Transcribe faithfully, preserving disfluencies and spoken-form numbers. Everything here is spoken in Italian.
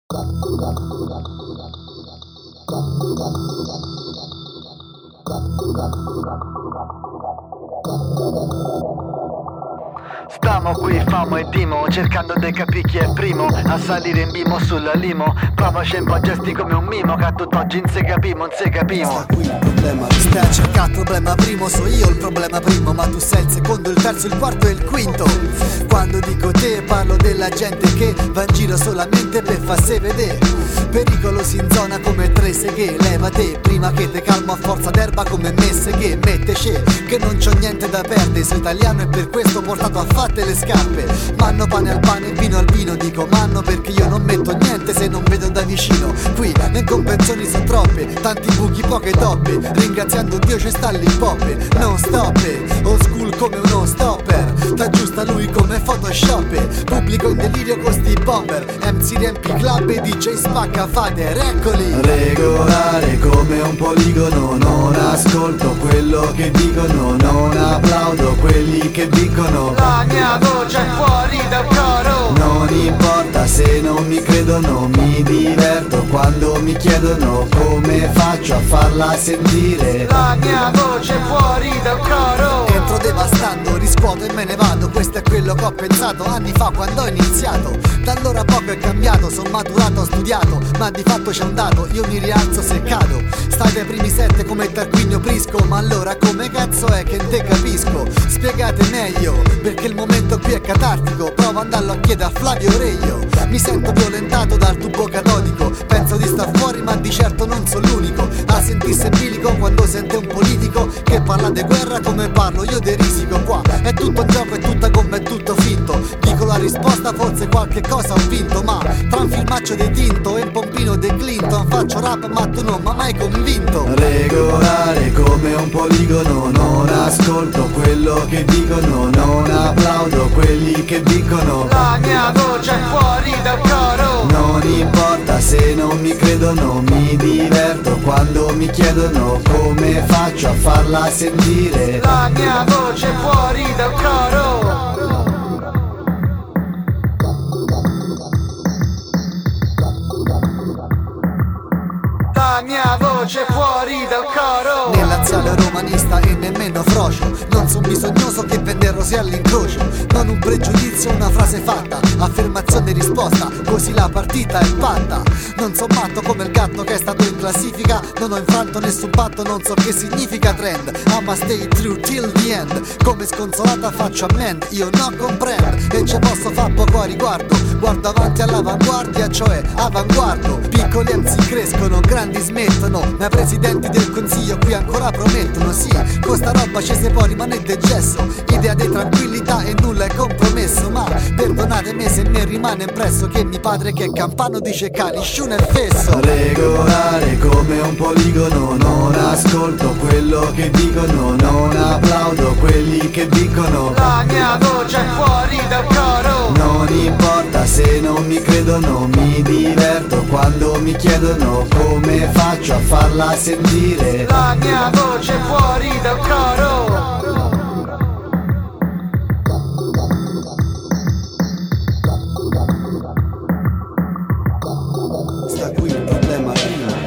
Stiamo qui, famo e dimo, cercando di capire chi è primo a salire in bimo sulla limo. Provaci un po' gesti come un mimo, che a tutt'oggi non si capimo, non si capimo. Sta qui il problema, stai a cercare il problema primo, so io il problema primo, ma tu sei il secondo, il terzo, il quarto e il quinto. Quando dico te parlo della gente che va in giro solamente per farsi vedere. Pericolosi in zona come tre seghe, levate prima che te calmo a forza d'erba come messe che metteci, che non c'ho niente da perdere, sono italiano e per questo ho portato a fatte le scarpe. Manno pane al pane e vino al vino, dico manno perché io non metto niente se non vedo da vicino. Qui le compensioni sono troppe, tanti buchi, poche toppe, ringraziando Dio ci sta l'hip hop, non stop, old school come uno stopper, t'aggiusta lui come Photoshop, pubblico in delirio con sti bomber, M C riempi club e D J spacca fader, eccoli. Regolare come un poligono, non ascolto quello che dicono, non applaudo quelli che dicono la mia voce è fuori dal coro. Non importa se non mi credono, mi diverto quando mi chiedono come faccio a farla sentire. La mia voce è fuori dal coro. Entro devastando, riscuoto e me ne vado, questo è quello che ho pensato anni fa quando ho iniziato. Da allora poco è cambiato, sono maturato, ho studiato, ma di fatto c'è un dato, io mi rialzo se cado. State ai primi sette come Tarquinio Prisco, ma allora come cazzo è che te capisco? Spiegate meglio, perché il momento qui è catartico, provo ad andarlo a chiedere a Flavio Reglio. Mi sento violentato dal tubo catodico, penso di star fuori ma di certo non sono l'unico a sentirsi in bilico quando sente un politico che parla di guerra come parlo io de risico. Qua è tutto un gioco, è tutta gomma, è tutto finto, dico la risposta, forse qualche cosa ho vinto, ma tra un filmaccio di tinto e un pompino di Clinton faccio rap ma tu non m'hai mai convinto. Regolare come un poligono, non ascolto quello che dicono, non applaudo quelli che dicono la mia voce è fuori dal coro. Non importa se non mi credono, mi diverto quando mi chiedono come faccio a farla sentire. La mia voce è fuori dal coro. La mia voce fuori dal coro. Nell'aziale romanista e nemmeno frocio, non son bisognoso che venderò sia all'incrocio. Non un pregiudizio, una frase fatta, affermazione e risposta, così la partita è fatta. Non so matto come il gatto che è stato in classifica, non ho infranto nessun patto, non so che significa trend. I'ma stay true till the end, come sconsolata faccio ammend, io non comprendo e ci posso far poco a riguardo. Guardo avanti all'avanguardia, cioè avanguardo. Piccoli M C crescono, grandi smettono, ma presidenti del consiglio qui ancora promettono. Sì, con sta roba ci si può rimanere de gesso, idea di tranquillità e nulla è compromesso. Ma perdonatemi se mi rimane impresso che mio padre che è campano dice canisciun è fesso. Regolare come un poligono, non ascolto quello che dicono, non applaudo quelli che dicono la mia voce è fuori dal coro. Non importa se non mi credono, mi diverto quando mi chiedono come faccio a farla sentire. La mia voce è fuori dal coro. Sta qui il problema prima.